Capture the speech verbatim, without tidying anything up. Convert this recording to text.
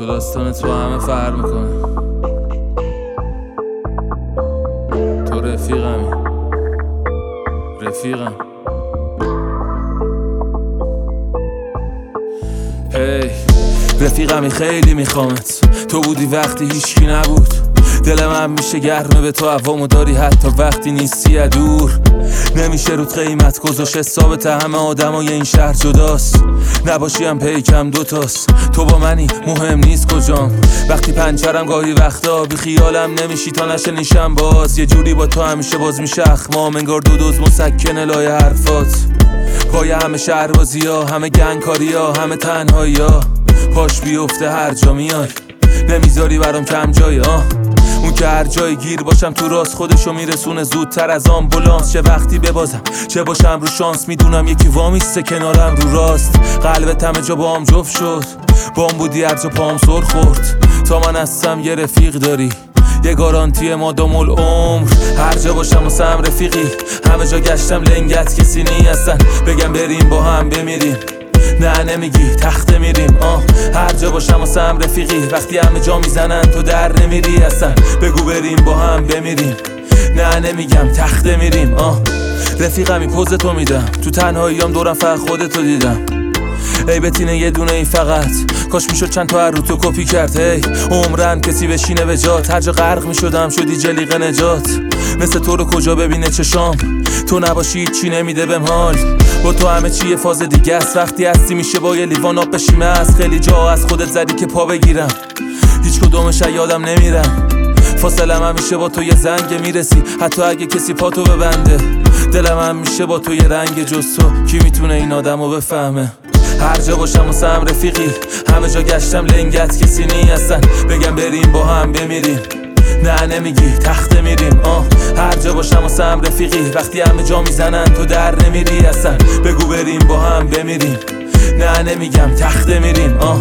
تو داستان تو همه فرق میکنه. تو رفیقمی، رفیقم. هی رفیقمی خیلی میخوامت، تو بودی وقتی هیچکی نبود. دل من میشه گرمه به تو هوامو داری حتی وقتی نیستی دور. نمیشه رود قیمت گذاشت، حسابت همه آدمای این شهر جداست. نباشیم پیکم دوتاست، تو با منی مهم نیست کجام. وقتی پنچرم گاهی وقتا بی خیالم نمیشی تا نشنیشم باز. یه جوری با تو همیشه باز میشه اخمام، انگار دو دوز مسکنه لای حرفات. پای همه شهربازی ها، همه گنگکاری ها، همه تنهایی ها. پاش بیفته هر جا میای، نمیذاری برام کم جای ها. اون که هر جای گیر باشم تو راست خودشو میرسونه زودتر از آمبولانس. چه وقتی ببازم چه باشم رو شانس، میدونم یکی وامیسته کنارم رو راست. قلبت همه جا با هم جفت شد، بام بودی هر جا پام سر خورد. تا من هستم یه رفیق داری، یه گارانتی مادام العمر. هر جا باشم واسم رفیقی، همه جا گشتم لنگت کسی نی هستن. بگم بریم با هم بمیریم، نه نمیگی تخته میریم. آه هر جا باشم واسم رفیقی، وقتی همه جا میزنن تو در نمیری اصلا. بگو بریم با هم بمیریم، نه نمیگم تخته میریم. آه رفیقمی پوز تو میدم، تو تنهاییام دورم فقط خودتو دیدم. ای بتینه یه دونه ای فقط، کاش میشد چند تا هر رو تو کپی کرد. هی عمرن کسی بشینه به جات، هر جا غرق میشدم شدی جلیق نجات. مثل تو رو کجا ببینه چشام، تو نباشی چی نمیده بهم حال. با تو همه چی یه فاز دیگه است، وقتی هستی میشه با یه لیوان آب بشیمه. از خیلی جا از خودت زدی که پا بگیرم، هیچ کدومش یادم نمیرم. فاصلم هم میشه با تو یه زنگ میرسی، حتی اگه کسی پاتو ببنده. دلم هم میشه با تو یه رنگ جز تو، کی میتونه این آدمو بفهمه. هر جا باشم واسم رفیقی، همه جا گشتم لنگت کسی نی هستن. بگم بریم با هم بمیریم، نه نمیگی تخته میریم. آه هر جا باشم واسم رفیقی، وقتی همه جا میزنن تو در نمیری اصلا. بگو بریم با هم بمیریم، نه نمیگم تخته میریم. آه